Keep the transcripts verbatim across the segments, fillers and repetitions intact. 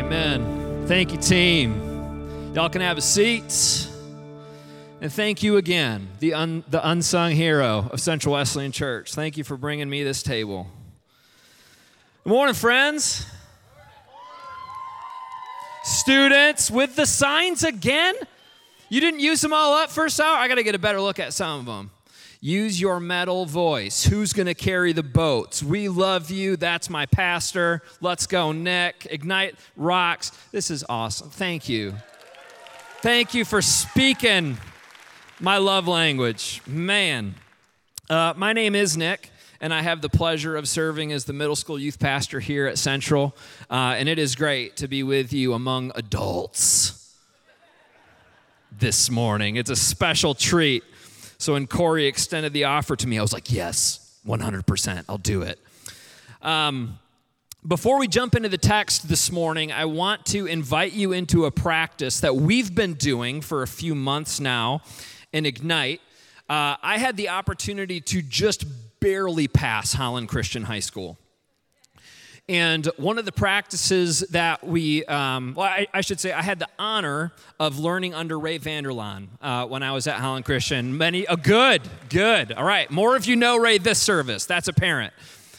Amen. Thank you, team. Y'all can have a seat. And thank you again, the, un, the unsung hero of Central Wesleyan Church. Thank you for bringing me this table. Good morning, friends. Students with the signs again? You didn't use them all up first hour? I got to get a better look at some of them. Use your metal voice. Who's going to carry the boats? We love you. That's my pastor. Let's go, Nick. Ignite rocks. This is awesome. Thank you. Thank you for speaking my love language. Man, uh, my name is Nick, and I have the pleasure of serving as the middle school youth pastor here at Central, uh, and it is great to be with you among adults this morning. It's a special treat. So when Corey extended the offer to me, I was like, yes, one hundred percent, I'll do it. Um, before we jump into the text this morning, I want to invite you into a practice that we've been doing for a few months now in Ignite. Uh, I had the opportunity to just barely pass Holland Christian High School. And one of the practices that we, um, well, I, I should say I had the honor of learning under Ray Vanderlaan uh, when I was at Holland Christian. Many, oh, good, good. All right, more of you know Ray this service. That's apparent.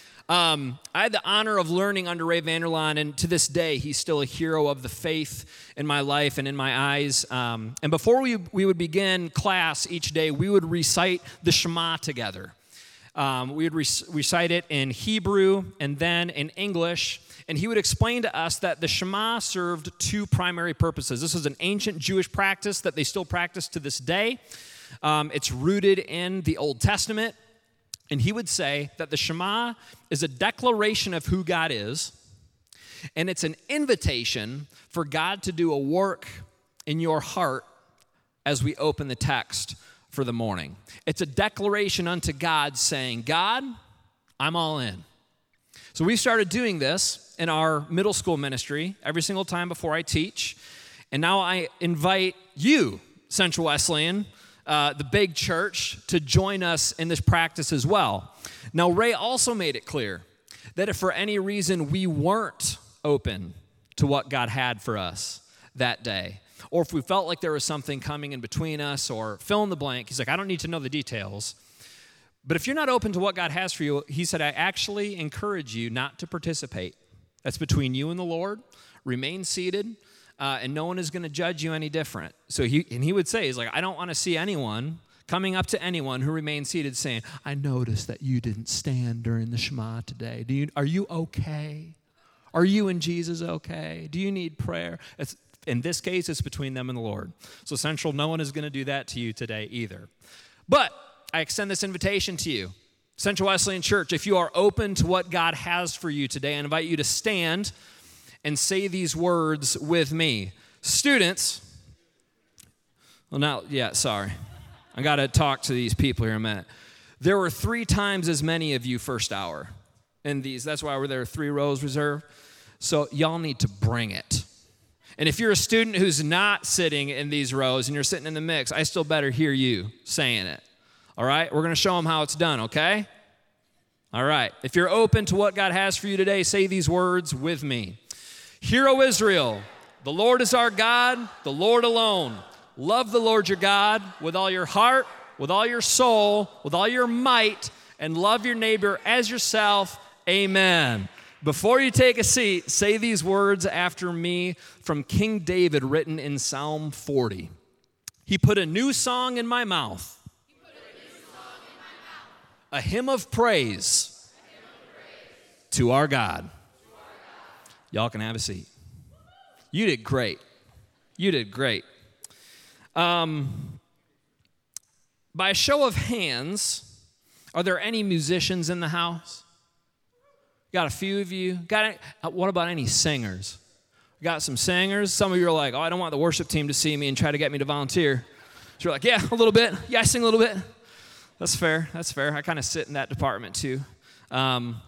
Um, I had the honor of learning under Ray Vanderlaan, and to this day, he's still a hero of the faith in my life and in my eyes. Um, and before we, we would begin class each day, we would recite the Shema together. Um, we would re- recite it in Hebrew and then in English, and he would explain to us that the Shema served two primary purposes. This is an ancient Jewish practice that they still practice to this day. Um, it's rooted in the Old Testament, and he would say that the Shema is a declaration of who God is, and it's an invitation for God to do a work in your heart as we open the text for the morning. It's a declaration unto God saying, God, I'm all in. So we started doing this in our middle school ministry every single time before I teach. And now I invite you, Central Wesleyan, uh, the big church, to join us in this practice as well. Now, Ray also made it clear that if for any reason we weren't open to what God had for us that day, or if we felt like there was something coming in between us, or fill in the blank, he's like, I don't need to know the details. But if you're not open to what God has for you, he said, I actually encourage you not to participate. That's between you and the Lord. Remain seated, uh, and no one is going to judge you any different. So he, and he would say, he's like, I don't want to see anyone coming up to anyone who remains seated saying, I noticed that you didn't stand during the Shema today. Do you, are you okay? Are you and Jesus okay? Do you need prayer? It's, In this case, it's between them and the Lord. So Central, no one is going to do that to you today either. But I extend this invitation to you. Central Wesleyan Church, if you are open to what God has for you today, I invite you to stand and say these words with me. Students, well, now, yeah, sorry. I got to talk to these people here in a minute. There were three times as many of you first hour in these. That's why there are three rows reserved. So y'all need to bring it. And if you're a student who's not sitting in these rows and you're sitting in the mix, I still better hear you saying it. All right? We're going to show them how it's done, okay? All right. If you're open to what God has for you today, say these words with me. Hear, O Israel, the Lord is our God, the Lord alone. Love the Lord your God with all your heart, with all your soul, with all your might, and love your neighbor as yourself. Amen. Before you take a seat, say these words after me from King David, written in Psalm forty. He put a new song in my mouth, he put a, new song in my mouth. A hymn of praise, a hymn of praise. To our God. To our God. Y'all can have a seat. You did great. You did great. Um, by a show of hands, are there any musicians in the house? Got a few of you. Got any, what about any singers? Got some singers. Some of you are like, oh, I don't want the worship team to see me and try to get me to volunteer. So you're like, yeah, a little bit. Yeah, I sing a little bit. That's fair. That's fair. I kind of sit in that department too. Um,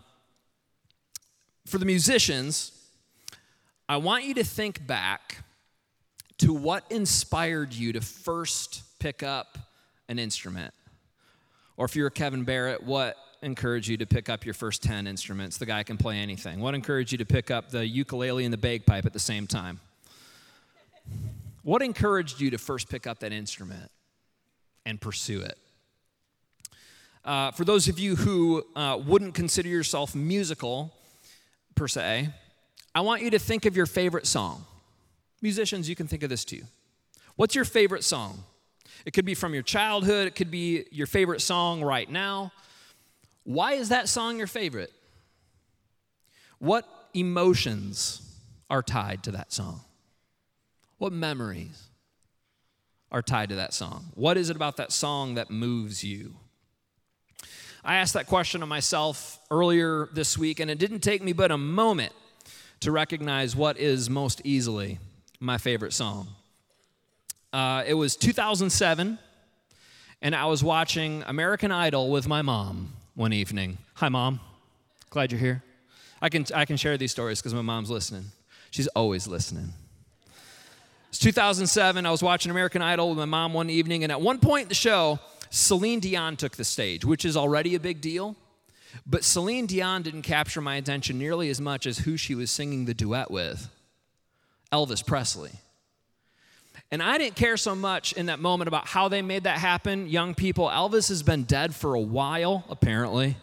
for the musicians, I want you to think back to what inspired you to first pick up an instrument. Or if you're Kevin Barrett, what encouraged you to pick up your first ten instruments? The guy can play anything. What encouraged you to pick up the ukulele and the bagpipe at the same time? What encouraged you to first pick up that instrument and pursue it? Uh, for those of you who uh, wouldn't consider yourself musical, per se, I want you to think of your favorite song. Musicians, you can think of this too. What's your favorite song? It could be from your childhood. It could be your favorite song right now. Why is that song your favorite? What emotions are tied to that song? What memories are tied to that song? What is it about that song that moves you? I asked that question of myself earlier this week, and it didn't take me but a moment to recognize what is most easily my favorite song. Uh, it was two thousand seven, and I was watching American Idol with my mom one evening. Hi, Mom. Glad you're here. I can I can share these stories because my mom's listening. She's always listening. It's two thousand seven. I was watching American Idol with my mom one evening, and at one point in the show, Celine Dion took the stage, which is already a big deal. But Celine Dion didn't capture my attention nearly as much as who she was singing the duet with, Elvis Presley. And I didn't care so much in that moment about how they made that happen. Young people, Elvis has been dead for a while, apparently.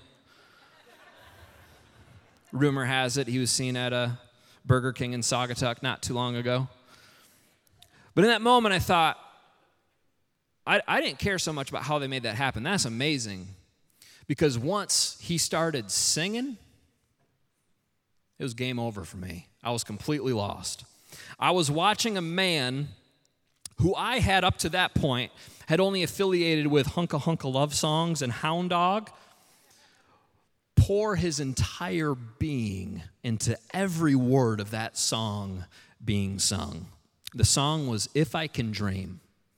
Rumor has it he was seen at a Burger King in Saugatuck not too long ago. But in that moment, I thought, I, I didn't care so much about how they made that happen. That's amazing. Because once he started singing, it was game over for me. I was completely lost. I was watching a man who I had up to that point had only affiliated with Hunka Hunka Love Songs and Hound Dog, pour his entire being into every word of that song being sung. The song was If I Can Dream.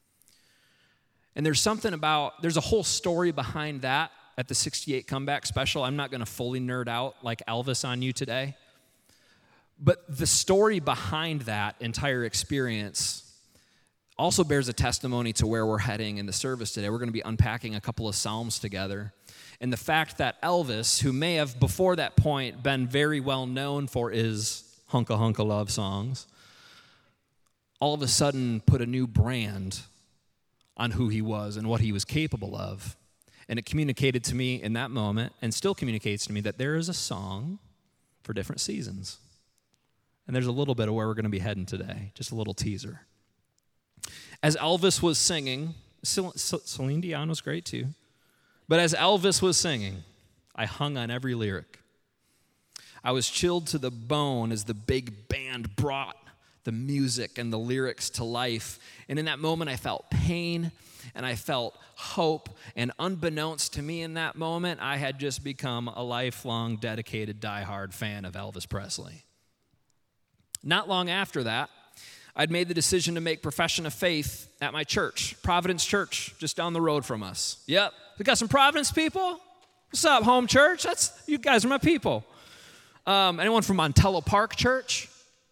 And there's something about, there's a whole story behind that at the sixty-eight Comeback Special. I'm not going to fully nerd out like Elvis on you today. But the story behind that entire experience also bears a testimony to where we're heading in the service today. We're going to be unpacking a couple of Psalms together. And the fact that Elvis, who may have before that point been very well known for his Hunka Hunka Love Songs, all of a sudden put a new brand on who he was and what he was capable of. And it communicated to me in that moment, and still communicates to me, that there is a song for different seasons. And there's a little bit of where we're going to be heading today, just a little teaser. As Elvis was singing, Celine Dion was great too, but as Elvis was singing, I hung on every lyric. I was chilled to the bone as the big band brought the music and the lyrics to life. And in that moment, I felt pain and I felt hope. And unbeknownst to me in that moment, I had just become a lifelong, dedicated, diehard fan of Elvis Presley. Not long after that, I'd made the decision to make profession of faith at my church, Providence Church, just down the road from us. Yep, we got some Providence people. What's up, home church? That's you guys are my people. Um, anyone from Montello Park Church?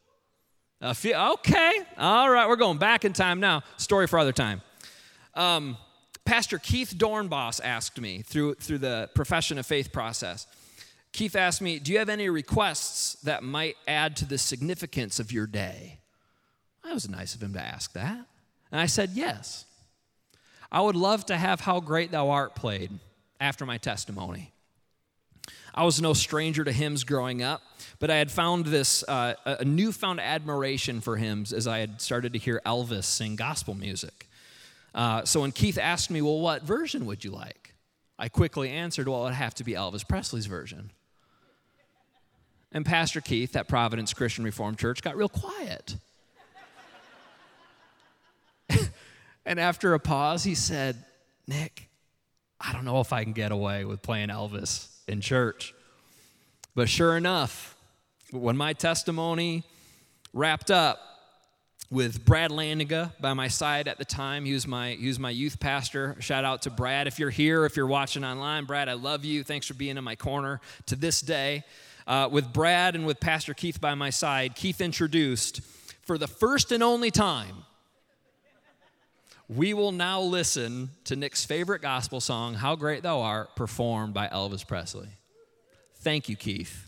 A few, okay, all right, we're going back in time now. Story for other time. Um, Pastor Keith Dornbos asked me through through the profession of faith process. Keith asked me, do you have any requests that might add to the significance of your day? That was nice of him to ask that. And I said, yes. I would love to have How Great Thou Art played after my testimony. I was no stranger to hymns growing up, but I had found this, uh, a newfound admiration for hymns as I had started to hear Elvis sing gospel music. Uh, so when Keith asked me, well, what version would you like? I quickly answered, well, it would have to be Elvis Presley's version. And Pastor Keith at Providence Christian Reformed Church got real quiet. And after a pause, he said, Nick, I don't know if I can get away with playing Elvis in church. But sure enough, when my testimony wrapped up with Brad Landiga by my side at the time, he was my he was my youth pastor. Shout out to Brad. If you're here, if you're watching online, Brad, I love you. Thanks for being in my corner to this day. Uh, with Brad and with Pastor Keith by my side, Keith introduced, for the first and only time, we will now listen to Nick's favorite gospel song, How Great Thou Art, performed by Elvis Presley. Thank you, Keith.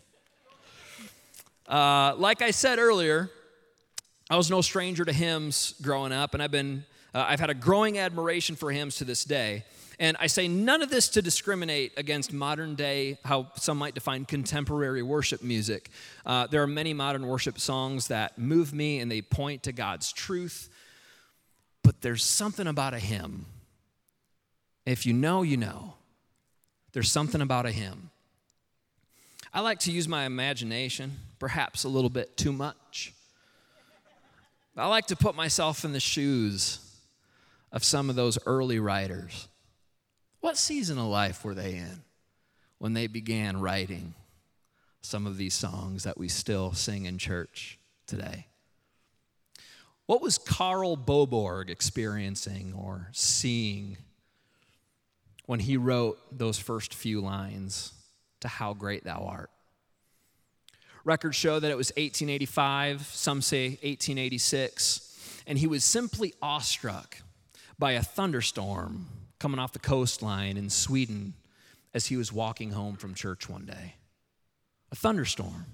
Uh, like I said earlier, I was no stranger to hymns growing up, and I've been uh, I've had a growing admiration for hymns to this day. And I say none of this to discriminate against modern day, how some might define contemporary worship music. Uh, there are many modern worship songs that move me and they point to God's truth. But there's something about a hymn. If you know, you know. There's something about a hymn. I like to use my imagination, perhaps a little bit too much. I like to put myself in the shoes of some of those early writers. What season of life were they in when they began writing some of these songs that we still sing in church today? What was Karl Boborg experiencing or seeing when he wrote those first few lines to How Great Thou Art? Records show that it was eighteen eighty-five, some say eighteen eighty-six, and he was simply awestruck by a thunderstorm coming off the coastline in Sweden as he was walking home from church one day. A thunderstorm.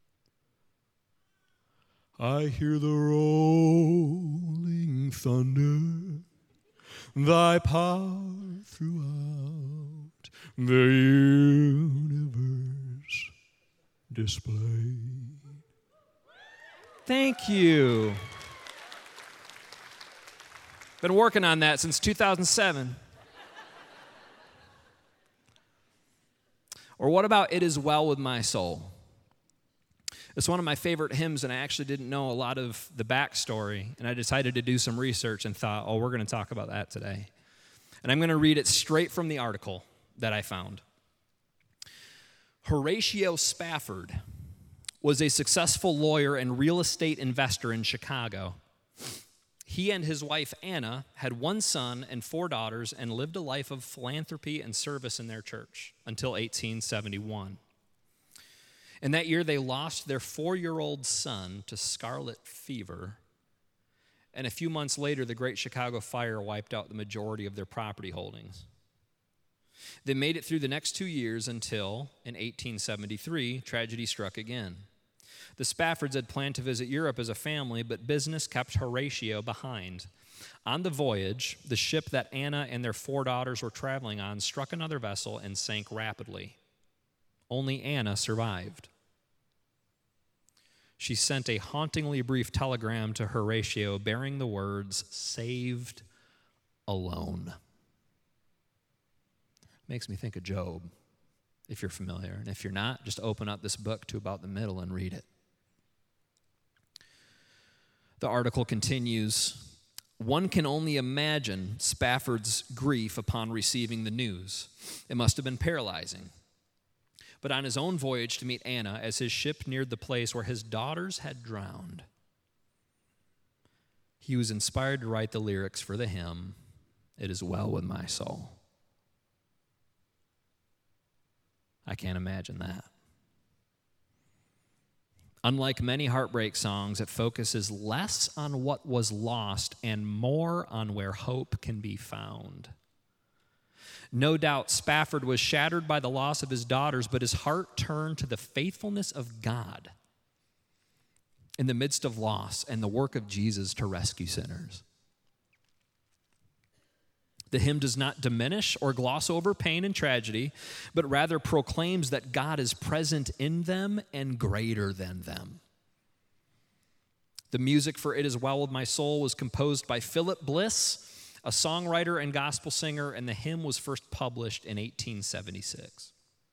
I hear the rolling thunder, thy power throughout the universe displayed. Thank you. Been working on that since two thousand seven. Or what about It Is Well With My Soul? It's one of my favorite hymns, and I actually didn't know a lot of the backstory, and I decided to do some research and thought, oh, we're going to talk about that today. And I'm going to read it straight from the article that I found. Horatio Spafford was a successful lawyer and real estate investor in Chicago. He and his wife, Anna, had one son and four daughters and lived a life of philanthropy and service in their church until eighteen seventy-one. In that year, they lost their four-year-old son to scarlet fever, and a few months later, the Great Chicago Fire wiped out the majority of their property holdings. They made it through the next two years until, in eighteen seventy-three, tragedy struck again. The Spaffords had planned to visit Europe as a family, but business kept Horatio behind. On the voyage, the ship that Anna and their four daughters were traveling on struck another vessel and sank rapidly. Only Anna survived. She sent a hauntingly brief telegram to Horatio bearing the words, "Saved alone." Makes me think of Job, if you're familiar. And if you're not, just open up this book to about the middle and read it. The article continues, one can only imagine Spafford's grief upon receiving the news. It must have been paralyzing. But on his own voyage to meet Anna, as his ship neared the place where his daughters had drowned, he was inspired to write the lyrics for the hymn, "It Is Well With My Soul." I can't imagine that. Unlike many heartbreak songs, it focuses less on what was lost and more on where hope can be found. No doubt Spafford was shattered by the loss of his daughters, but his heart turned to the faithfulness of God in the midst of loss and the work of Jesus to rescue sinners. The hymn does not diminish or gloss over pain and tragedy, but rather proclaims that God is present in them and greater than them. The music for It Is Well With My Soul was composed by Philip Bliss, a songwriter and gospel singer, and the hymn was first published in eighteen seventy-six.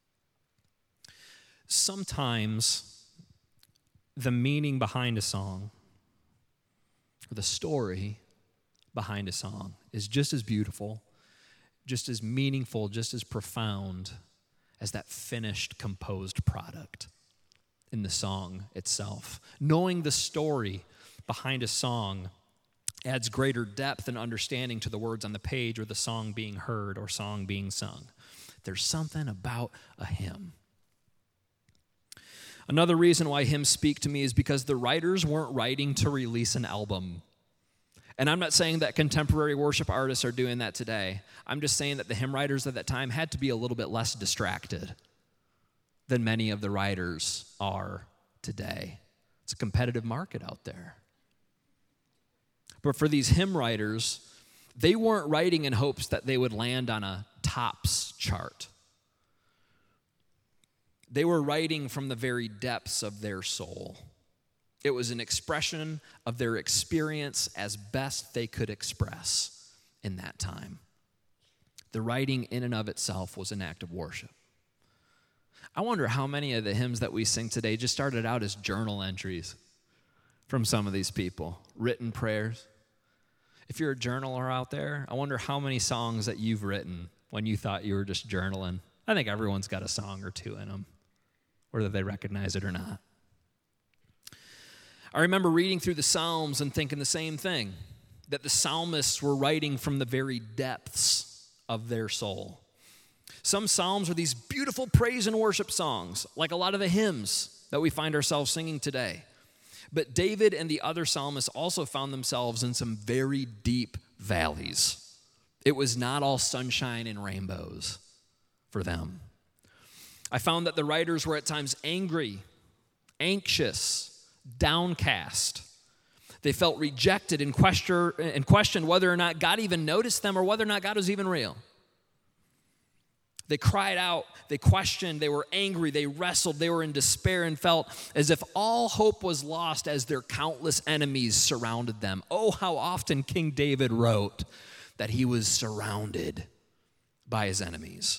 Sometimes the meaning behind a song, or the story behind a song, is just as beautiful, just as meaningful, just as profound as that finished, composed product in the song itself. Knowing the story behind a song adds greater depth and understanding to the words on the page or the song being heard or song being sung. There's something about a hymn. Another reason why hymns speak to me is because the writers weren't writing to release an album. And I'm not saying that contemporary worship artists are doing that today. I'm just saying that the hymn writers at that time had to be a little bit less distracted than many of the writers are today. It's a competitive market out there. But for these hymn writers, they weren't writing in hopes that they would land on a tops chart. They were writing from the very depths of their soul. It was an expression of their experience as best they could express in that time. The writing in and of itself was an act of worship. I wonder how many of the hymns that we sing today just started out as journal entries from some of these people, written prayers. If you're a journaler out there, I wonder how many songs that you've written when you thought you were just journaling. I think everyone's got a song or two in them, whether they recognize it or not. I remember reading through the Psalms and thinking the same thing, that the psalmists were writing from the very depths of their soul. Some psalms are these beautiful praise and worship songs, like a lot of the hymns that we find ourselves singing today. But David and the other psalmists also found themselves in some very deep valleys. It was not all sunshine and rainbows for them. I found that the writers were at times angry, anxious, downcast. They felt rejected and question, and questioned whether or not God even noticed them or whether or not God was even real. They cried out, they questioned, they were angry, they wrestled, they were in despair and felt as if all hope was lost as their countless enemies surrounded them. Oh, how often King David wrote that he was surrounded by his enemies.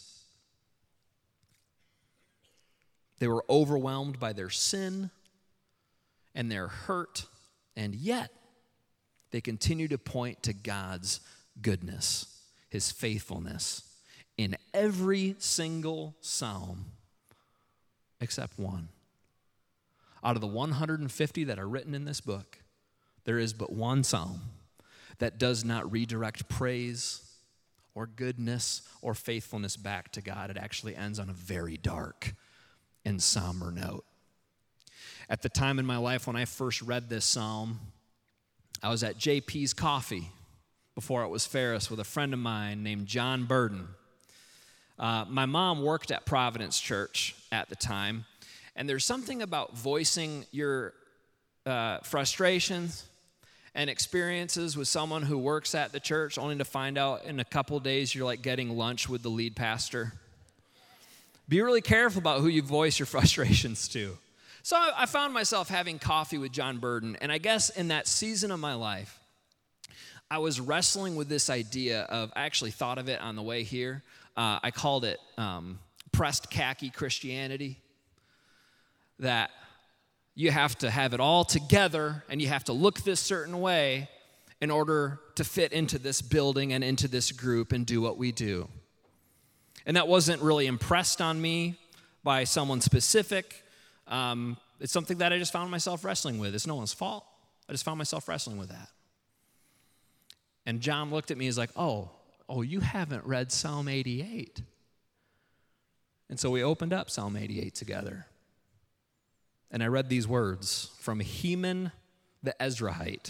They were overwhelmed by their sin and their hurt, and yet they continue to point to God's goodness, his faithfulness in every single psalm except one. Out of the one hundred fifty that are written in this book, there is but one psalm that does not redirect praise or goodness or faithfulness back to God. It actually ends on a very dark and somber note. At the time in my life when I first read this psalm, I was at J P's Coffee before it was Ferris with a friend of mine named John Burden. Uh, my mom worked at Providence Church at the time, and there's something about voicing your uh, frustrations and experiences with someone who works at the church only to find out in a couple days you're like getting lunch with the lead pastor. Be really careful about who you voice your frustrations to. So I found myself having coffee with John Burden, and I guess in that season of my life, I was wrestling with this idea of, I actually thought of it on the way here. Uh, I called it um, pressed khaki Christianity, that you have to have it all together and you have to look this certain way in order to fit into this building and into this group and do what we do. And that wasn't really impressed on me by someone specific. Um, it's something that I just found myself wrestling with. It's no one's fault. I just found myself wrestling with that. And John looked at me, he's like, oh, oh, you haven't read Psalm eighty-eight. And so we opened up Psalm eighty-eight together. And I read these words from Heman the Ezrahite.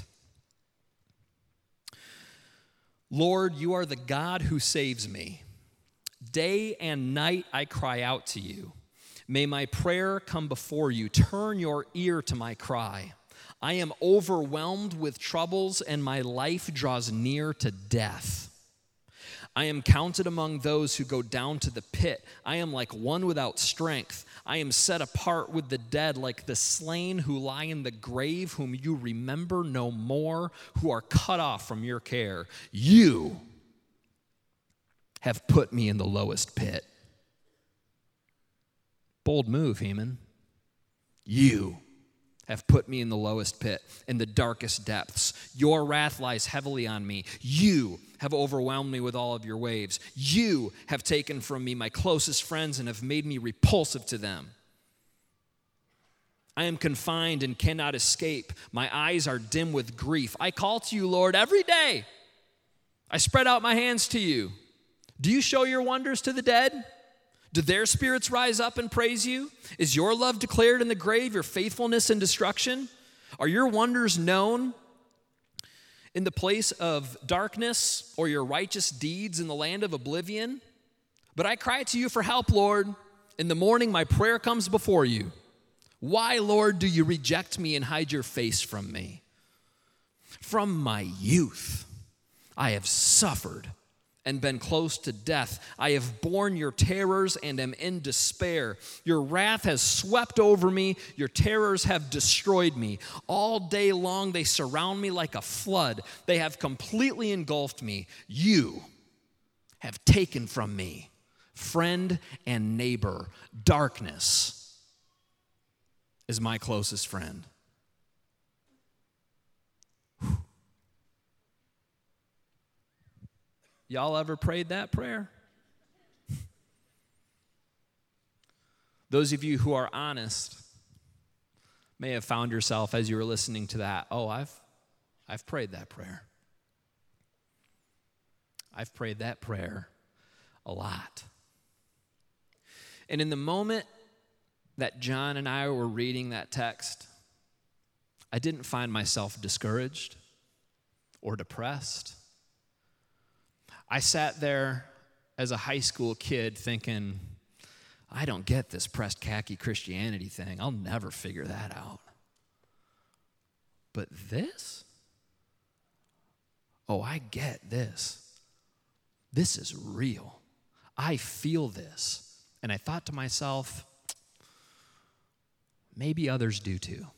Lord, you are the God who saves me. Day and night I cry out to you. May my prayer come before you. Turn your ear to my cry. I am overwhelmed with troubles, and my life draws near to death. I am counted among those who go down to the pit. I am like one without strength. I am set apart with the dead, like the slain who lie in the grave, whom you remember no more, who are cut off from your care. You have put me in the lowest pit. Bold move, Heman. You have put me in the lowest pit, in the darkest depths. Your wrath lies heavily on me. You have overwhelmed me with all of your waves. You have taken from me my closest friends and have made me repulsive to them. I am confined and cannot escape. My eyes are dim with grief. I call to you, Lord, every day. I spread out my hands to you. Do you show your wonders to the dead? Do their spirits rise up and praise you? Is your love declared in the grave, your faithfulness in destruction? Are your wonders known in the place of darkness or your righteous deeds in the land of oblivion. But I cry to you for help, Lord. In the morning, my prayer comes before you. Why, Lord, do you reject me and hide your face from me? From my youth, I have suffered and been close to death. I have borne your terrors and am in despair. Your wrath has swept over me. Your terrors have destroyed me. All day long they surround me like a flood. They have completely engulfed me. You have taken from me friend and neighbor. Darkness is my closest friend. Whew. Y'all ever prayed that prayer? Those of you who are honest may have found yourself as you were listening to that, oh, I've, I've prayed that prayer. I've prayed that prayer a lot. And in the moment that John and I were reading that text, I didn't find myself discouraged or depressed. I sat there as a high school kid thinking, I don't get this pressed khaki Christianity thing. I'll never figure that out. But this? Oh, I get this. This is real. I feel this. And I thought to myself, maybe others do too.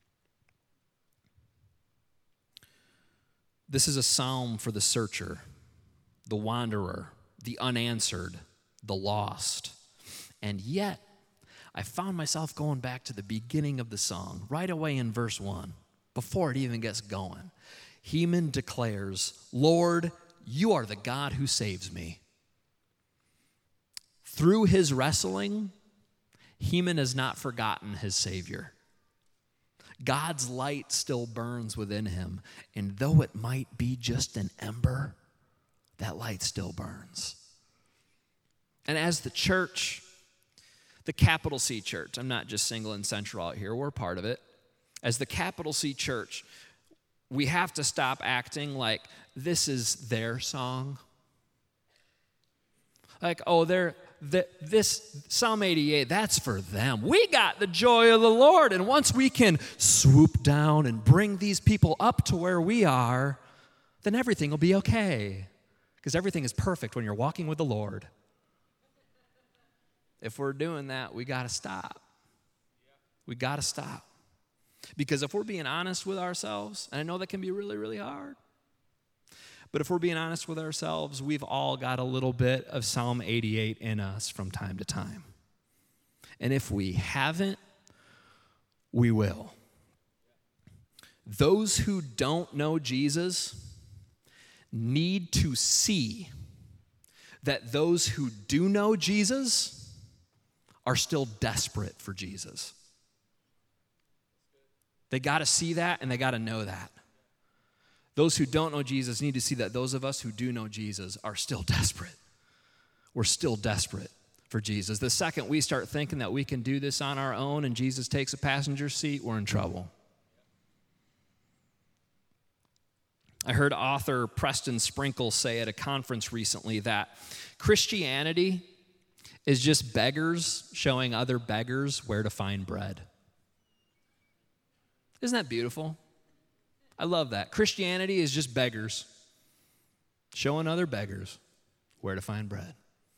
This is a psalm for the searcher, the wanderer, the unanswered, the lost. And yet, I found myself going back to the beginning of the song, right away in verse one, before it even gets going. Heman declares, Lord, you are the God who saves me. Through his wrestling, Heman has not forgotten his Savior. God's light still burns within him, and though it might be just an ember, that light still burns. And as the church, the capital C church, I'm not just single and central out here, we're part of it. As the capital C church, we have to stop acting like this is their song. Like, oh, they're, the, this Psalm eighty-eight, that's for them. We got the joy of the Lord. And once we can swoop down and bring these people up to where we are, then everything will be okay. Because everything is perfect when you're walking with the Lord. If we're doing that, we got to stop. We got to stop. Because if we're being honest with ourselves, and I know that can be really, really hard, but if we're being honest with ourselves, we've all got a little bit of Psalm eighty-eight in us from time to time. And if we haven't, we will. Those who don't know Jesus need to see that those who do know Jesus are still desperate for Jesus. They got to see that and they got to know that. Those who don't know Jesus need to see that those of us who do know Jesus are still desperate. We're still desperate for Jesus. The second we start thinking that we can do this on our own and Jesus takes a passenger seat, we're in trouble. I heard author Preston Sprinkle say at a conference recently that Christianity is just beggars showing other beggars where to find bread. Isn't that beautiful? I love that. Christianity is just beggars showing other beggars where to find bread.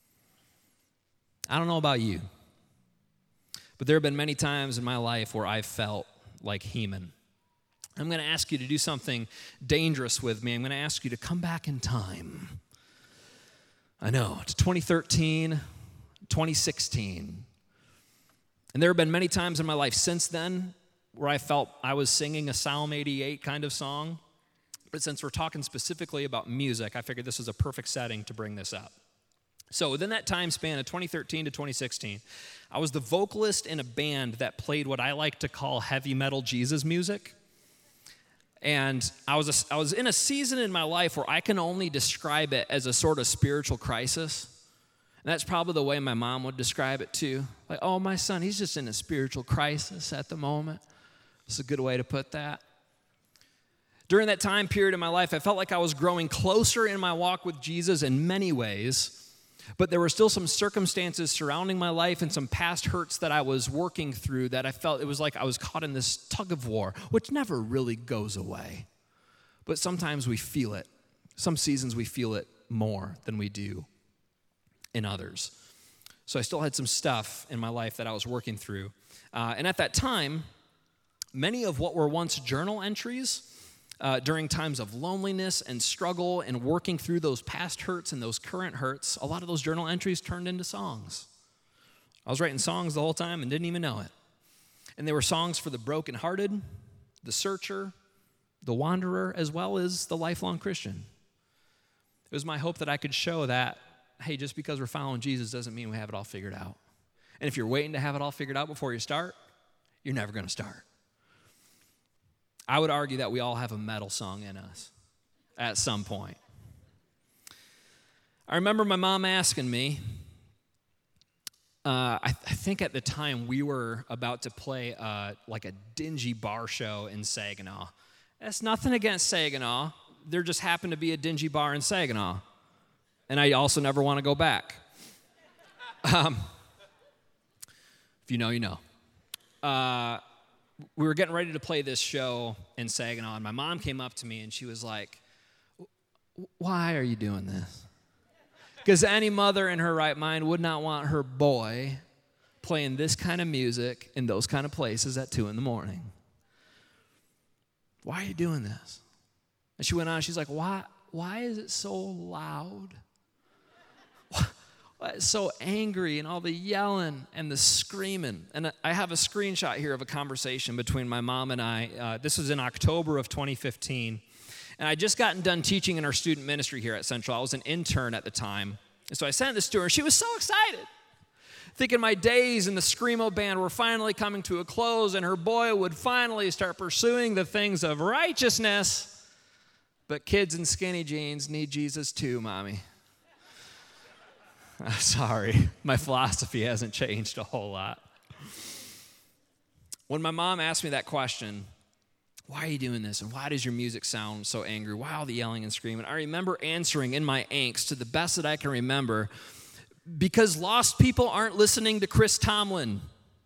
I don't know about you, but there have been many times in my life where I've felt like Heman. I'm going to ask you to do something dangerous with me. I'm going to ask you to come back in time. I know, to twenty thirteen, twenty sixteen. And there have been many times in my life since then where I felt I was singing a Psalm eighty-eight kind of song. But since we're talking specifically about music, I figured this was a perfect setting to bring this up. So within that time span of twenty thirteen to twenty sixteen, I was the vocalist in a band that played what I like to call heavy metal Jesus music. And I was a, I was in a season in my life where I can only describe it as a sort of spiritual crisis. And that's probably the way my mom would describe it too. Like, oh, my son, he's just in a spiritual crisis at the moment. It's a good way to put that. During that time period in my life, I felt like I was growing closer in my walk with Jesus in many ways, but there were still some circumstances surrounding my life and some past hurts that I was working through that I felt it was like I was caught in this tug of war, which never really goes away. But sometimes we feel it. Some seasons we feel it more than we do in others. So I still had some stuff in my life that I was working through. Uh, and at that time, many of what were once journal entries uh, during times of loneliness and struggle and working through those past hurts and those current hurts, a lot of those journal entries turned into songs. I was writing songs the whole time and didn't even know it. And they were songs for the brokenhearted, the searcher, the wanderer, as well as the lifelong Christian. It was my hope that I could show that, hey, just because we're following Jesus doesn't mean we have it all figured out. And if you're waiting to have it all figured out before you start, you're never going to start. I would argue that we all have a metal song in us at some point. I remember my mom asking me, uh, I, th- I think at the time we were about to play uh, like a dingy bar show in Saginaw. That's nothing against Saginaw. There just happened to be a dingy bar in Saginaw. And I also never want to go back. Um, if you know, you know. Uh, we were getting ready to play this show in Saginaw, and my mom came up to me, and she was like, why are you doing this? Because any mother in her right mind would not want her boy playing this kind of music in those kind of places at two in the morning. Why are you doing this? And she went on, she's like, why, why is it so loud? Why is it so angry and all the yelling and the screaming? And I have a screenshot here of a conversation between my mom and I. Uh, this was in October of twenty fifteen. And I just gotten done teaching in our student ministry here at Central. I was an intern at the time. And so I sent this to her, and she was so excited, thinking my days in the Screamo band were finally coming to a close, and her boy would finally start pursuing the things of righteousness. But kids in skinny jeans need Jesus too, Mommy. I'm sorry, my philosophy hasn't changed a whole lot. When my mom asked me that question, why are you doing this? And why does your music sound so angry? Why all the yelling and screaming? I remember answering in my angst to the best that I can remember, because lost people aren't listening to Chris Tomlin.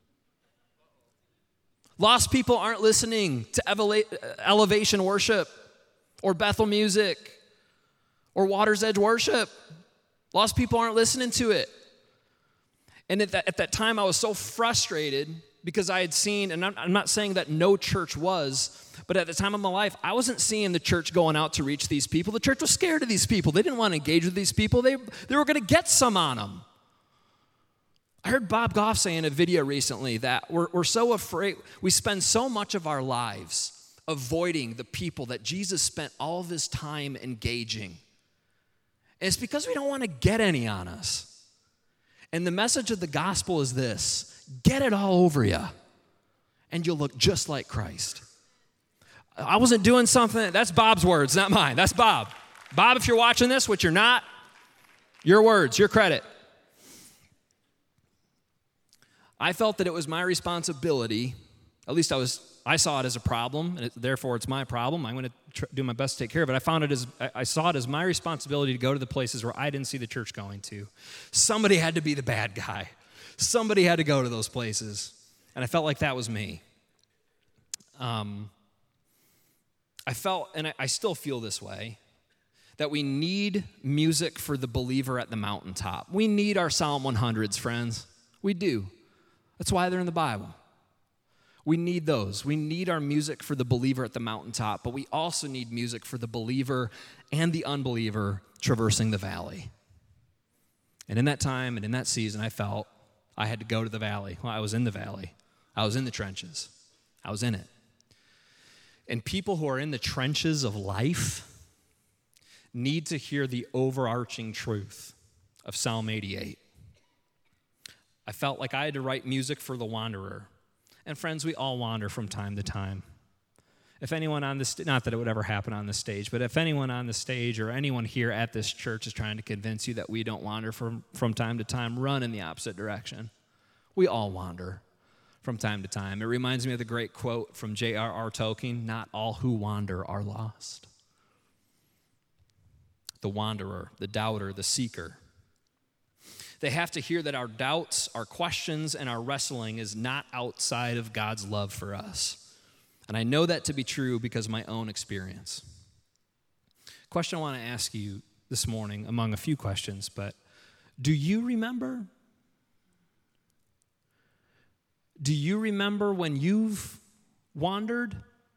Lost people aren't listening to Elevation Worship or Bethel Music or Water's Edge Worship. Lost people aren't listening to it. And at that, at that time, I was so frustrated because I had seen, and I'm, I'm not saying that no church was, but at the time of my life, I wasn't seeing the church going out to reach these people. The church was scared of these people. They didn't want to engage with these people. They, they were going to get some on them. I heard Bob Goff say in a video recently that we're, we're so afraid, we spend so much of our lives avoiding the people that Jesus spent all of his time engaging. And it's because we don't want to get any on us. And the message of the gospel is this: get it all over you, and you'll look just like Christ. I wasn't doing something, that's Bob's words, not mine. That's Bob. Bob, if you're watching this, which you're not, your words, your credit. I felt that it was my responsibility, at least I was, I saw it as a problem, and it, therefore it's my problem. I'm going to tr- do my best to take care of it. I found it as, I, I saw it as my responsibility to go to the places where I didn't see the church going to. Somebody had to be the bad guy. Somebody had to go to those places, and I felt like that was me. Um, I felt, and I, I still feel this way, that we need music for the believer at the mountaintop. We need our Psalm one hundreds, friends. We do. That's why they're in the Bible. We need those. We need our music for the believer at the mountaintop, but we also need music for the believer and the unbeliever traversing the valley. And in that time and in that season, I felt I had to go to the valley. Well, I was in the valley. I was in the trenches. I was in it. And people who are in the trenches of life need to hear the overarching truth of Psalm eighty-eight. I felt like I had to write music for the wanderer. And friends, we all wander from time to time. If anyone on this, not that it would ever happen on this stage, but if anyone on the stage or anyone here at this church is trying to convince you that we don't wander from, from time to time, run in the opposite direction. We all wander from from time to time. It reminds me of the great quote from J R R Tolkien, "Not all who wander are lost." The wanderer, the doubter, the seeker. They have to hear that our doubts, our questions, and our wrestling is not outside of God's love for us. And I know that to be true because of my own experience. Question I want to ask you this morning, among a few questions, but do you remember? Do you remember when you've wandered?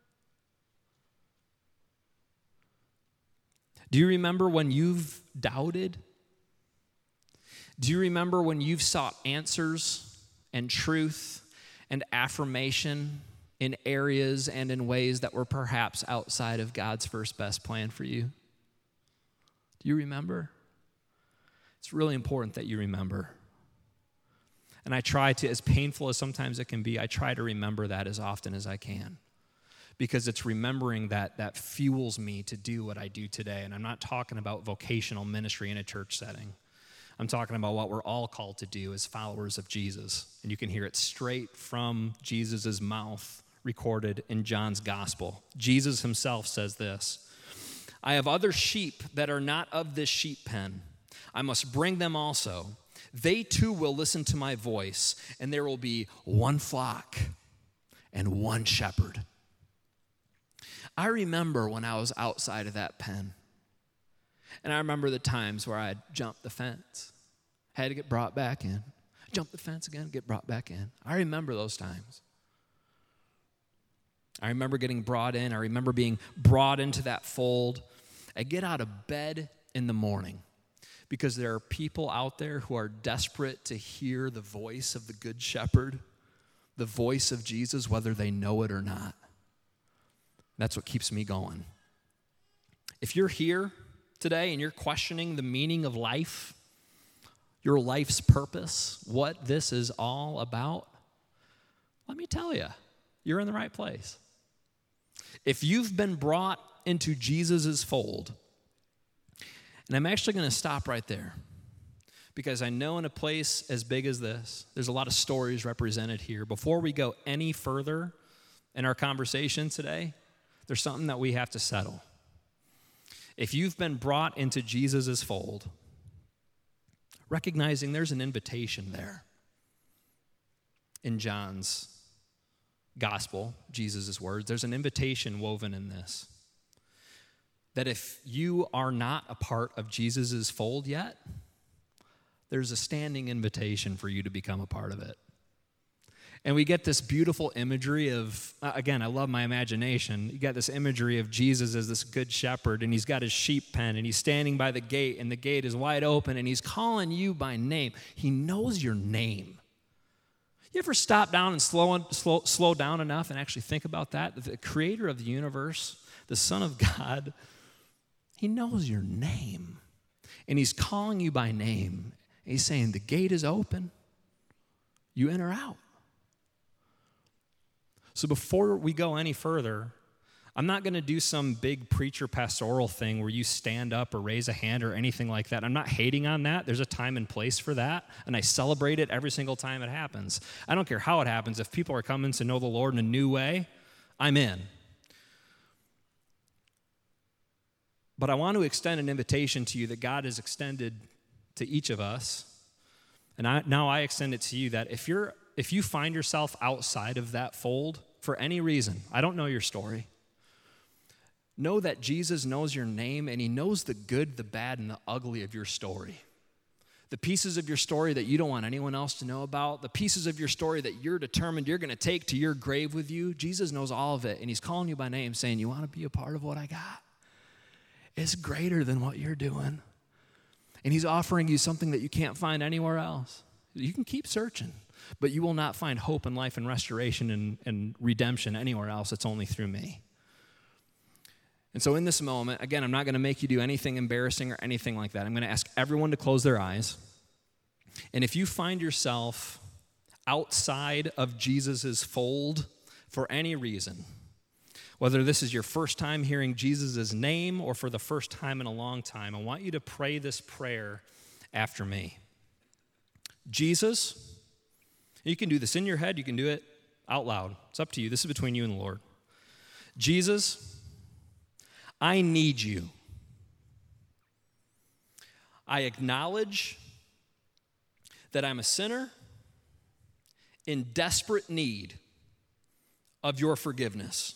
Do you remember when you've doubted? Do you remember when you've sought answers and truth and affirmation in areas and in ways that were perhaps outside of God's first best plan for you? Do you remember? It's really important that you remember. And I try to, as painful as sometimes it can be, I try to remember that as often as I can. Because it's remembering that that fuels me to do what I do today. And I'm not talking about vocational ministry in a church setting. I'm talking about what we're all called to do as followers of Jesus. And you can hear it straight from Jesus' mouth, recorded in John's gospel. Jesus himself says this, "I have other sheep that are not of this sheep pen. I must bring them also. They too will listen to my voice, and there will be one flock and one shepherd." I remember when I was outside of that pen. And I remember the times where I'd jump the fence, had to get brought back in, jump the fence again, get brought back in. I remember those times. I remember getting brought in. I remember being brought into that fold. I get out of bed in the morning because there are people out there who are desperate to hear the voice of the Good Shepherd, the voice of Jesus, whether they know it or not. That's what keeps me going. If you're here today and you're questioning the meaning of life, your life's purpose, what this is all about, let me tell you, you're in the right place. If you've been brought into Jesus' fold, and I'm actually going to stop right there because I know in a place as big as this, there's a lot of stories represented here. Before we go any further in our conversation today, there's something that we have to settle. If you've been brought into Jesus' fold, recognizing there's an invitation there. In John's gospel, Jesus' words, there's an invitation woven in this. That if you are not a part of Jesus' fold yet, there's a standing invitation for you to become a part of it. And we get this beautiful imagery of, again, I love my imagination. You got this imagery of Jesus as this good shepherd, and he's got his sheep pen, and he's standing by the gate, and the gate is wide open, and he's calling you by name. He knows your name. You ever stop down and slow, slow, slow down enough and actually think about that? The creator of the universe, the Son of God, he knows your name. And he's calling you by name. He's saying, the gate is open. You enter out. So before we go any further, I'm not going to do some big preacher pastoral thing where you stand up or raise a hand or anything like that. I'm not hating on that. There's a time and place for that, and I celebrate it every single time it happens. I don't care how it happens. If people are coming to know the Lord in a new way, I'm in. But I want to extend an invitation to you that God has extended to each of us, and I, now I extend it to you, that if you're if you find yourself outside of that fold for any reason, I don't know your story, know that Jesus knows your name, and he knows the good, the bad, and the ugly of your story. The pieces of your story that you don't want anyone else to know about, the pieces of your story that you're determined you're going to take to your grave with you, Jesus knows all of it, and he's calling you by name saying, you want to be a part of what I got? It's greater than what you're doing. And he's offering you something that you can't find anywhere else. You can keep searching, but you will not find hope and life and restoration and, and redemption anywhere else. It's only through me. And so in this moment, again, I'm not going to make you do anything embarrassing or anything like that. I'm going to ask everyone to close their eyes. And if you find yourself outside of Jesus' fold for any reason, whether this is your first time hearing Jesus' name or for the first time in a long time, I want you to pray this prayer after me. Jesus, you can do this in your head, you can do it out loud. It's up to you. This is between you and the Lord. Jesus, I need you. I acknowledge that I'm a sinner in desperate need of your forgiveness.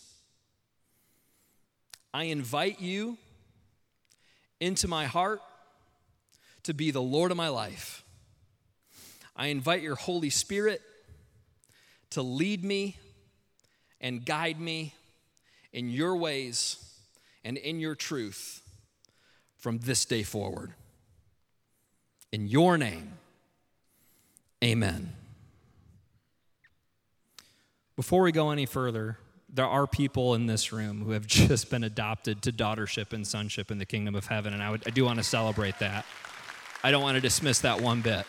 I invite you into my heart to be the Lord of my life. I invite your Holy Spirit to lead me and guide me in your ways and in your truth from this day forward. In your name, amen. Before we go any further, there are people in this room who have just been adopted to daughtership and sonship in the kingdom of heaven, and I, would, I do want to celebrate that. I don't want to dismiss that one bit.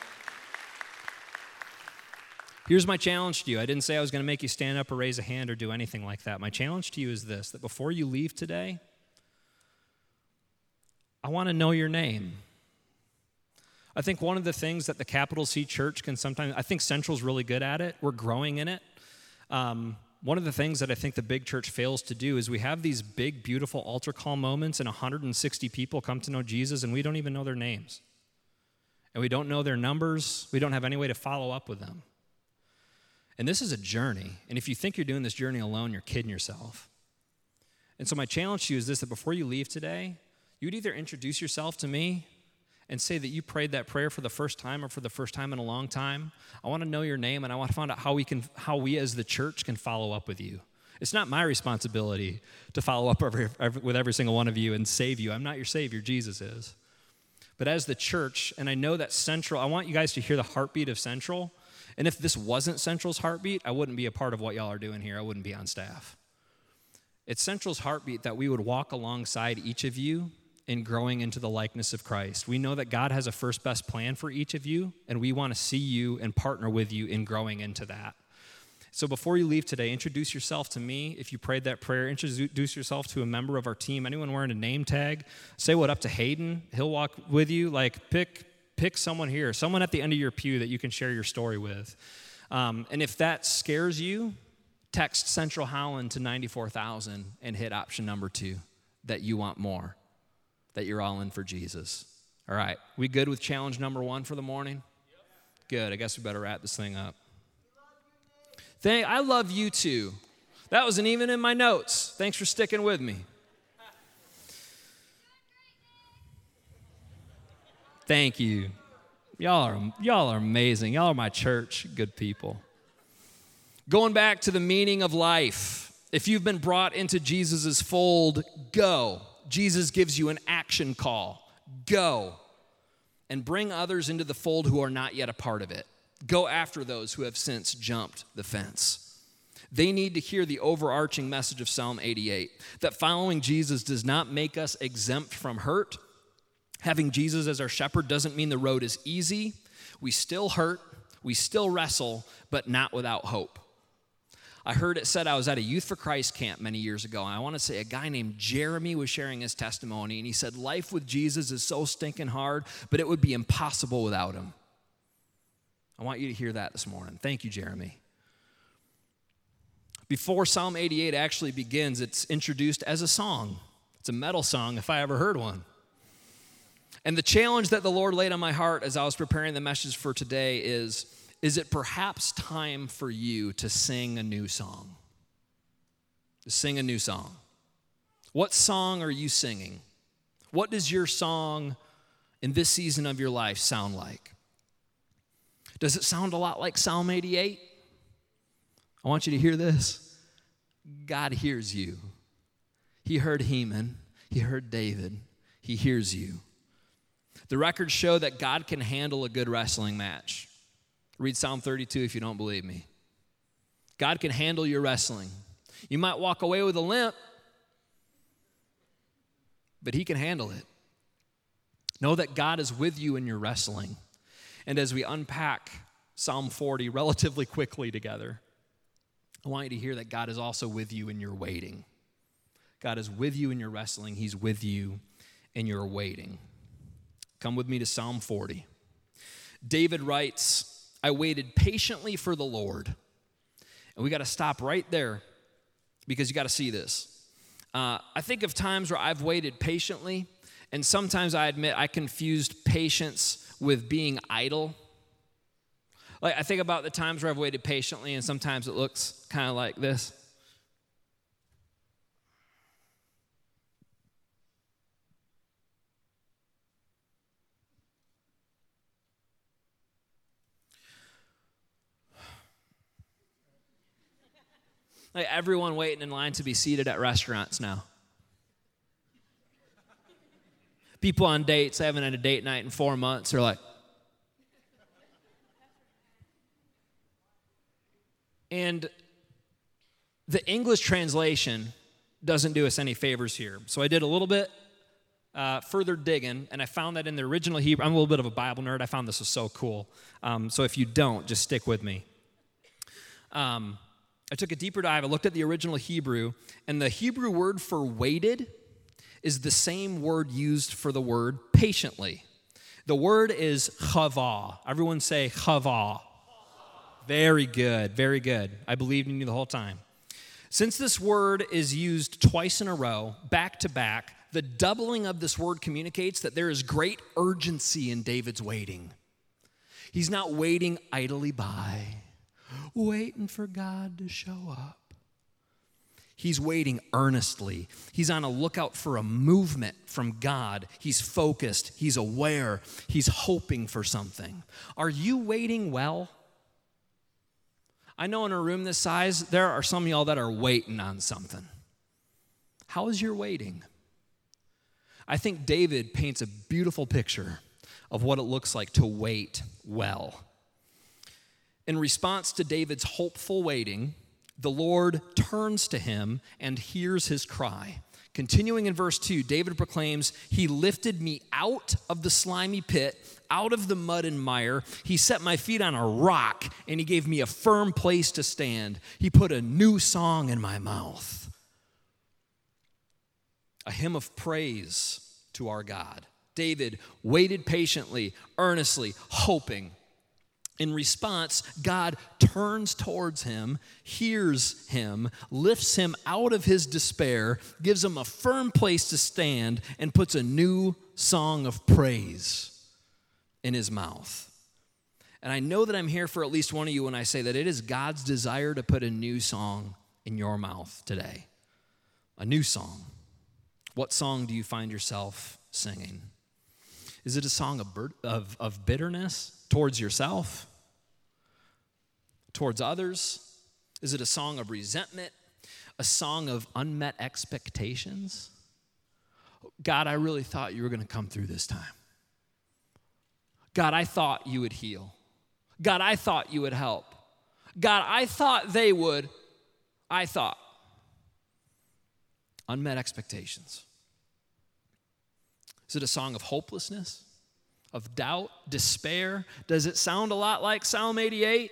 Here's my challenge to you. I didn't say I was going to make you stand up or raise a hand or do anything like that. My challenge to you is this, that before you leave today, I want to know your name. I think one of the things that the Capital C Church can sometimes, I think Central's really good at it. We're growing in it. Um, one of the things that I think the big church fails to do is we have these big, beautiful altar call moments and one hundred sixty people come to know Jesus and we don't even know their names. And we don't know their numbers. We don't have any way to follow up with them. And this is a journey. And if you think you're doing this journey alone, you're kidding yourself. And so my challenge to you is this, that before you leave today, you'd either introduce yourself to me and say that you prayed that prayer for the first time or for the first time in a long time. I want to know your name, and I want to find out how we can, how we as the church can follow up with you. It's not my responsibility to follow up every, every, with every single one of you and save you. I'm not your Savior, Jesus is. But as the church, and I know that Central, I want you guys to hear the heartbeat of Central. And if this wasn't Central's heartbeat, I wouldn't be a part of what y'all are doing here. I wouldn't be on staff. It's Central's heartbeat that we would walk alongside each of you in growing into the likeness of Christ. We know that God has a first best plan for each of you, and we want to see you and partner with you in growing into that. So before you leave today, introduce yourself to me. If you prayed that prayer, introduce yourself to a member of our team. Anyone wearing a name tag, say what up to Hayden. He'll walk with you. Like pick pick someone here, someone at the end of your pew that you can share your story with. Um, and if that scares you, text Central Holland to ninety-four thousand and hit option number two, that you want more, that you're all in for Jesus. All right, we good with challenge number one for the morning? Good, I guess we better wrap this thing up. Thank, I love you too. That wasn't even in my notes. Thanks for sticking with me. Thank you. Y'all are, y'all are amazing. Y'all are my church, good people. Going back to the meaning of life. If you've been brought into Jesus' fold, go. Jesus gives you an action call. Go. And bring others into the fold who are not yet a part of it. Go after those who have since jumped the fence. They need to hear the overarching message of Psalm eighty-eight, that following Jesus does not make us exempt from hurt. Having Jesus as our shepherd doesn't mean the road is easy. We still hurt, we still wrestle, but not without hope. I heard it said, I was at a Youth for Christ camp many years ago, and I want to say a guy named Jeremy was sharing his testimony, and he said, life with Jesus is so stinking hard, but it would be impossible without him. I want you to hear that this morning. Thank you, Jeremy. Before Psalm eighty-eight actually begins, it's introduced as a song. It's a metal song, if I ever heard one. And the challenge that the Lord laid on my heart as I was preparing the message for today is, is it perhaps time for you to sing a new song? To sing a new song. What song are you singing? What does your song in this season of your life sound like? Does it sound a lot like Psalm eighty-eight? I want you to hear this. God hears you. He heard Heman. He heard David. He hears you. The records show that God can handle a good wrestling match. Read Psalm thirty-two if you don't believe me. God can handle your wrestling. You might walk away with a limp, but he can handle it. Know that God is with you in your wrestling. And as we unpack Psalm forty relatively quickly together, I want you to hear that God is also with you in your waiting. God is with you in your wrestling. He's with you in your waiting. Come with me to Psalm forty. David writes, I waited patiently for the Lord. And we got to stop right there because you got to see this. Uh, I think of times where I've waited patiently, and sometimes I admit I confused patience with being idle. Like I think about the times where I've waited patiently, and sometimes it looks kind of like this. Like everyone waiting in line to be seated at restaurants now. People on dates, haven't had a date night in four months, are like. And the English translation doesn't do us any favors here. So I did a little bit uh, further digging, and I found that in the original Hebrew, I'm a little bit of a Bible nerd. I found this was so cool. Um, so if you don't, just stick with me. Um, I took a deeper dive. I looked at the original Hebrew, and the Hebrew word for waited is the same word used for the word patiently. The word is chava. Everyone say chava. Very good, very good. I believed in you the whole time. Since this word is used twice in a row, back to back, the doubling of this word communicates that there is great urgency in David's waiting. He's not waiting idly by, waiting for God to show up. He's waiting earnestly. He's on a lookout for a movement from God. He's focused. He's aware. He's hoping for something. Are you waiting well? I know in a room this size, there are some of y'all that are waiting on something. How is your waiting? I think David paints a beautiful picture of what it looks like to wait well. In response to David's hopeful waiting, the Lord turns to him and hears his cry. Continuing in verse two, David proclaims, "He lifted me out of the slimy pit, out of the mud and mire. He set my feet on a rock, and he gave me a firm place to stand. He put a new song in my mouth." A hymn of praise to our God. David waited patiently, earnestly, hoping. In response, God turns towards him, hears him, lifts him out of his despair, gives him a firm place to stand, and puts a new song of praise in his mouth. And I know that I'm here for at least one of you when I say that it is God's desire to put a new song in your mouth today. A new song. What song do you find yourself singing? Is it a song of, of, of bitterness towards yourself? Towards others? Is it a song of resentment? A song of unmet expectations? God, I really thought you were going to come through this time. God, I thought you would heal. God, I thought you would help. God, I thought they would. I thought. Unmet expectations. Is it a song of hopelessness, of doubt, despair? Does it sound a lot like Psalm eighty-eight?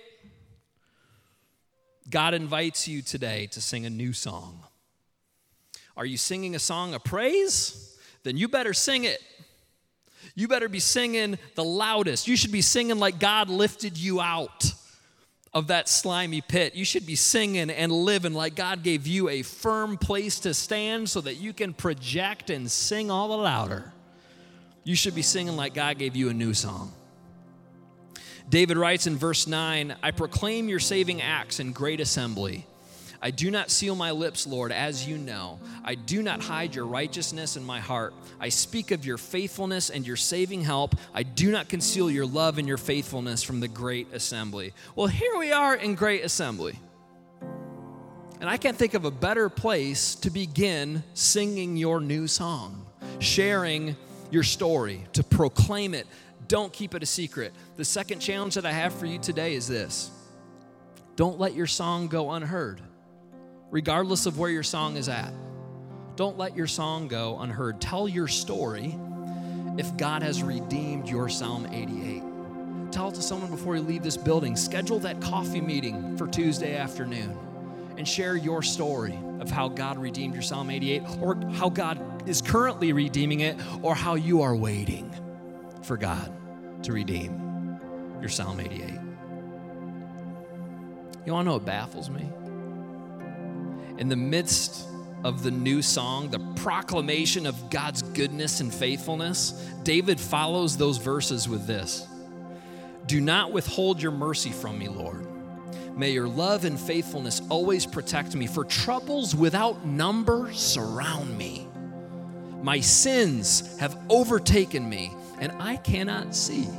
God invites you today to sing a new song. Are you singing a song of praise? Then you better sing it. You better be singing the loudest. You should be singing like God lifted you out of that slimy pit. You should be singing and living like God gave you a firm place to stand so that you can project and sing all the louder. You should be singing like God gave you a new song. David writes in verse nine, "I proclaim your saving acts in great assembly. I do not seal my lips, Lord, as you know. I do not hide your righteousness in my heart. I speak of your faithfulness and your saving help. I do not conceal your love and your faithfulness from the great assembly." Well, here we are in great assembly. And I can't think of a better place to begin singing your new song, sharing your story, to proclaim it. Don't keep it a secret. The second challenge that I have for you today is this. Don't let your song go unheard, regardless of where your song is at. Don't let your song go unheard. Tell your story if God has redeemed your Psalm eighty-eight. Tell it to someone before you leave this building. Schedule that coffee meeting for Tuesday afternoon and share your story of how God redeemed your Psalm eighty-eight, or how God is currently redeeming it, or how you are waiting for God to redeem your Psalm eighty-eight. You want to know what baffles me? In the midst of the new song, the proclamation of God's goodness and faithfulness, David follows those verses with this. Do not withhold your mercy from me, Lord. May your love and faithfulness always protect me, for troubles without number surround me. My sins have overtaken me, and I cannot see.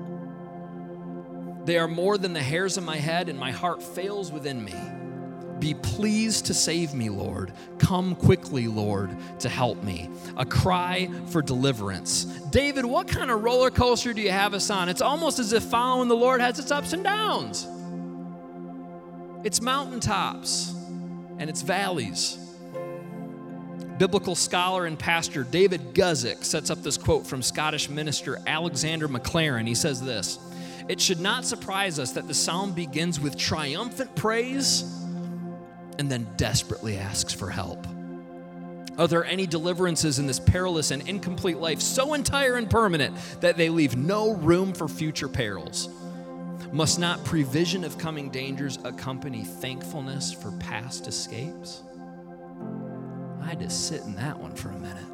They are more than the hairs of my head, and my heart fails within me. Be pleased to save me, Lord. Come quickly, Lord, to help me. A cry for deliverance. David, what kind of roller coaster do you have us on? It's almost as if following the Lord has its ups and downs. It's mountaintops and it's valleys. Biblical scholar and pastor David Guzik sets up this quote from Scottish minister Alexander MacLaren. He says this, it should not surprise us that the psalm begins with triumphant praise and then desperately asks for help. Are there any deliverances in this perilous and incomplete life so entire and permanent that they leave no room for future perils? Must not prevision of coming dangers accompany thankfulness for past escapes? I had to sit in that one for a minute.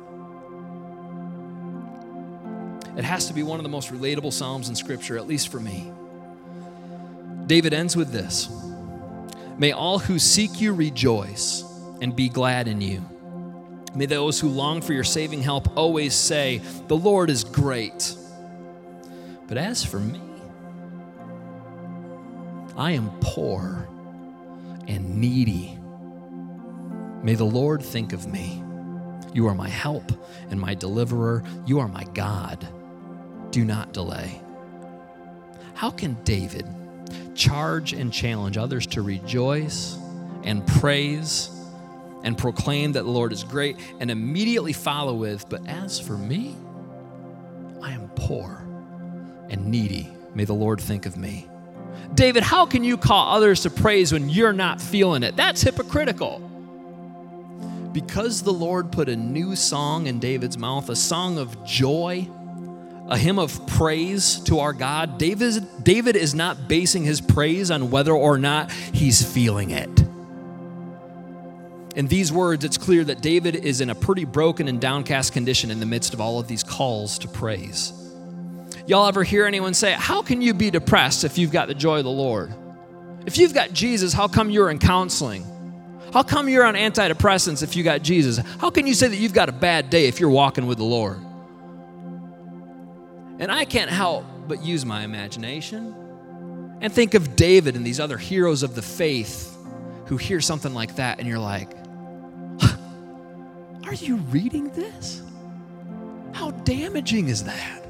It has to be one of the most relatable psalms in Scripture, at least for me. David ends with this. May all who seek you rejoice and be glad in you. May those who long for your saving help always say, the Lord is great. But as for me, I am poor and needy. May the Lord think of me. You are my help and my deliverer. You are my God. Do not delay. How can David charge and challenge others to rejoice and praise and proclaim that the Lord is great and immediately follow with, but as for me, I am poor and needy. May the Lord think of me. David, how can you call others to praise when you're not feeling it? That's hypocritical. Because the Lord put a new song in David's mouth, a song of joy, a hymn of praise to our God, David, David is not basing his praise on whether or not he's feeling it. In these words, it's clear that David is in a pretty broken and downcast condition in the midst of all of these calls to praise. Y'all ever hear anyone say, how can you be depressed if you've got the joy of the Lord? If you've got Jesus, how come you're in counseling? How come you're on antidepressants if you got Jesus? How can you say that you've got a bad day if you're walking with the Lord? And I can't help but use my imagination and think of David and these other heroes of the faith who hear something like that and you're like, are you reading this? How damaging is that?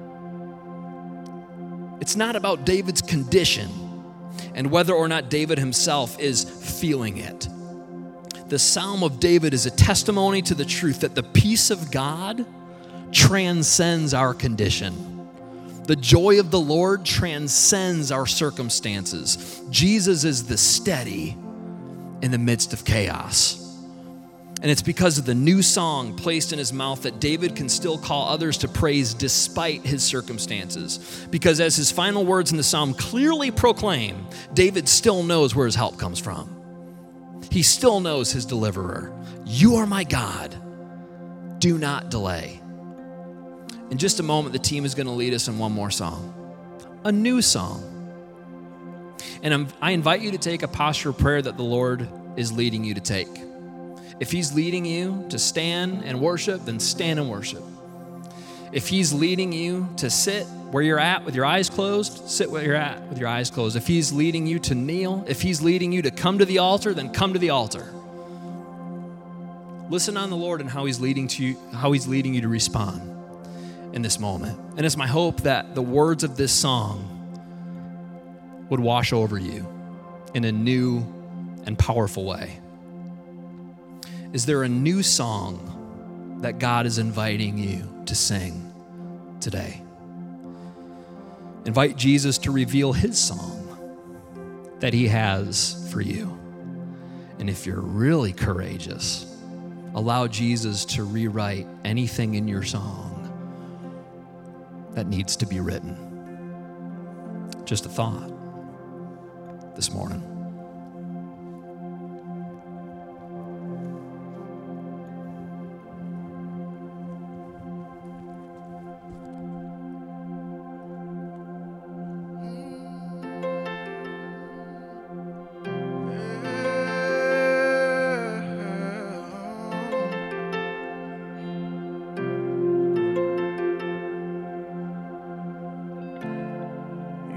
It's not about David's condition and whether or not David himself is feeling it. The Psalm of David is a testimony to the truth that the peace of God transcends our condition. The joy of the Lord transcends our circumstances. Jesus is the steady in the midst of chaos. And it's because of the new song placed in his mouth that David can still call others to praise despite his circumstances. Because as his final words in the psalm clearly proclaim, David still knows where his help comes from. He still knows his deliverer. You are my God. Do not delay. In just a moment, the team is going to lead us in one more song, a new song. And I'm, I invite you to take a posture of prayer that the Lord is leading you to take. If he's leading you to stand and worship, then stand and worship. If he's leading you to sit where you're at with your eyes closed, sit where you're at with your eyes closed. If he's leading you to kneel, if he's leading you to come to the altar, then come to the altar. Listen on the Lord and how he's leading to you, how he's leading you to respond in this moment. And it's my hope that the words of this song would wash over you in a new and powerful way. Is there a new song that God is inviting you to sing today? Invite Jesus to reveal his song that he has for you. And if you're really courageous, allow Jesus to rewrite anything in your song that needs to be written. Just a thought this morning.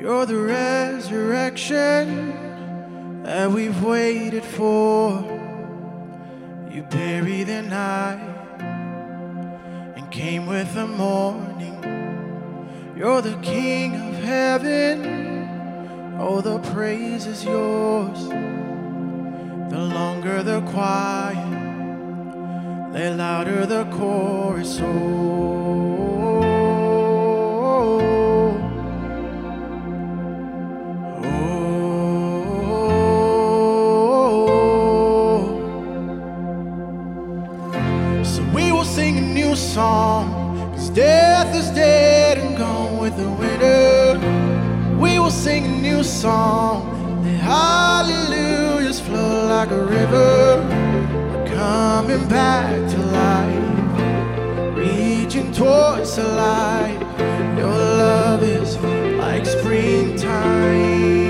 You're the resurrection that we've waited for. You buried the night and came with the morning. You're the King of heaven. Oh, the praise is yours. The longer the quiet, the louder the chorus. Oh, sing a new song, 'cause death is dead and gone with the winter. We will sing a new song, let hallelujahs flow like a river. We're coming back to life, reaching towards the light. Your love is like springtime.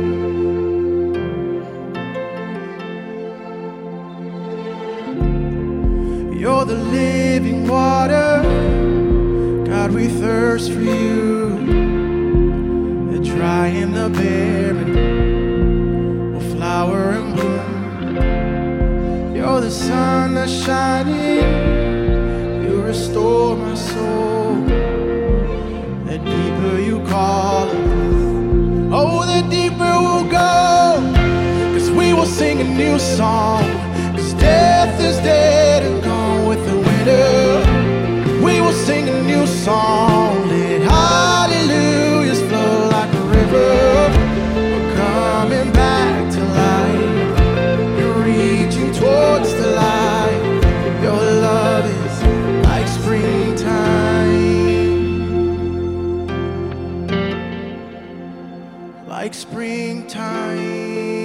You're the living water, God, we thirst for you. The dry and the barren will flower and bloom. You're the sun that's shining, you restore my soul. The deeper you call us, oh, the deeper we'll go. 'Cause we will sing a new song, 'cause death is dead and gone with the winter. We will sing a new song, let hallelujahs flow like a river. We're coming back to life, you're reaching towards the light. Your love is like springtime, like springtime.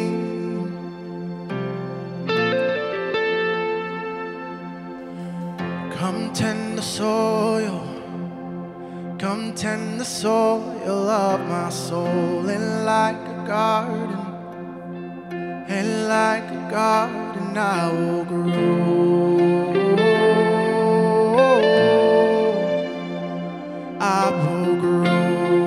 Come tend the soil, come tend the soil of my soul. And like a garden, and like a garden I will grow. I will grow.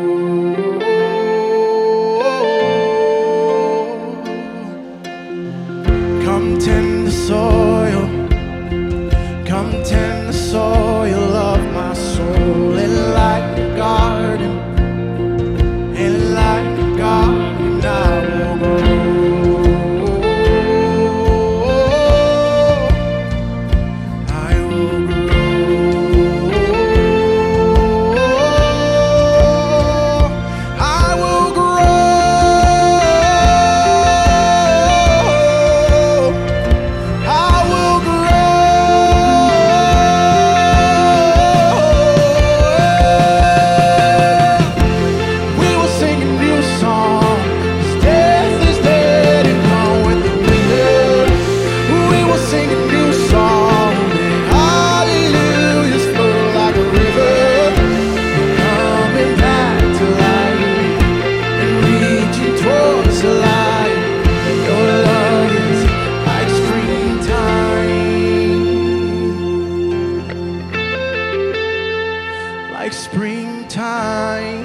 Come tend the soil, come tend the soil of my soul. And like a garden, and like a garden I will grow. I will grow. I will grow. I will grow. We will sing a new song, 'cause death is dead and gone with the winter. We will sing a new song, let hallelujahs flow like a river. Coming back to life and reaching towards the light. Your love is like springtime, like springtime,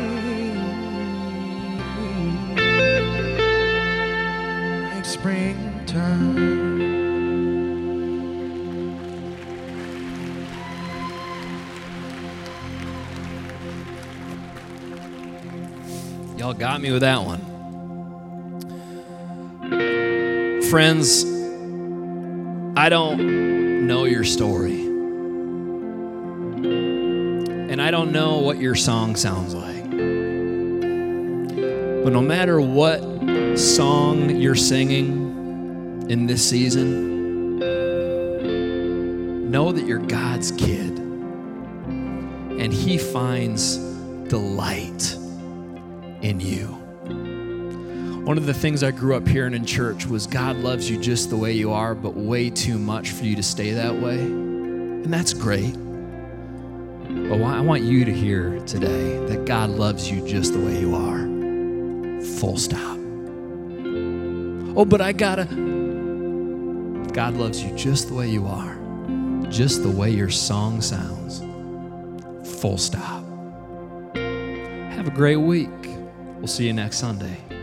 like springtime. Y'all got me with that one. Friends, I don't know your story. And I don't know what your song sounds like. But no matter what song you're singing in this season, know that you're God's kid. And He finds delight in you. One of the things I grew up hearing in church was God loves you just the way you are, but way too much for you to stay that way. And that's great. But I want you to hear today that God loves you just the way you are. Full stop. Oh, but I gotta. God loves you just the way you are. Just the way your song sounds. Full stop. Have a great week. We'll see you next Sunday.